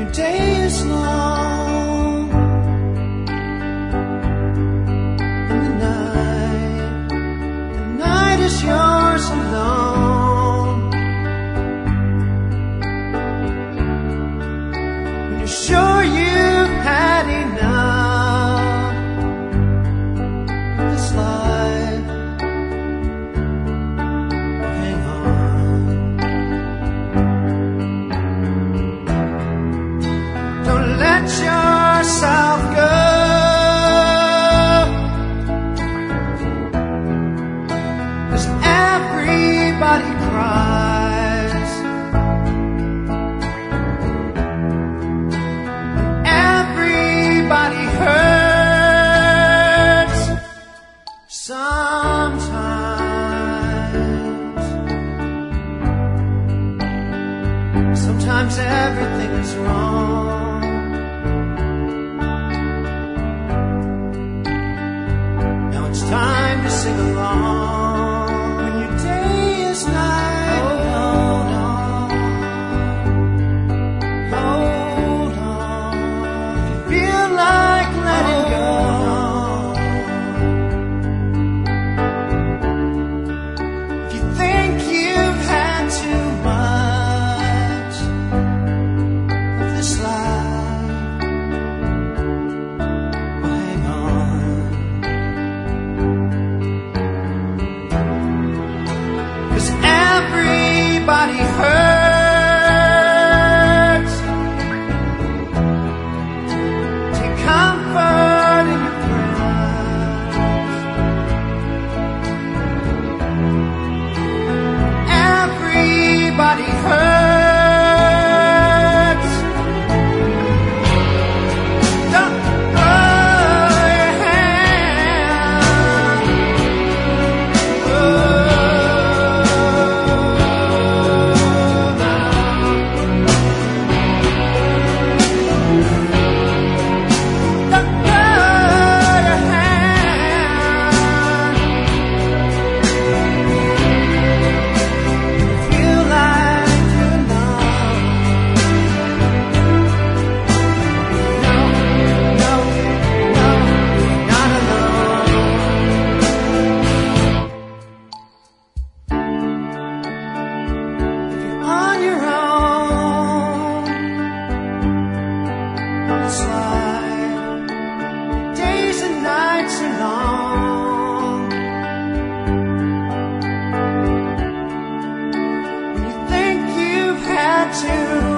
your day is long and the night is yours alone. When you're sure you've had enough of this life, hang on. Don't let yourself go. 'Cause everybody cries, everybody hurts sometimes. Sometimes everything is wrong. Now it's time to sing along. When your day is night, hold on, hold on. If you feel like letting go, if you think you've had too much of this life, well, hang on. 'Cause everybody hurts. Take comfort in your prayers. Everybody hurts. Don't throw your hand. Don't throw your hand. Feel like you're alone. No, no, no, not alone. If you're on your own on this life, days and nights are long. When you think you've had too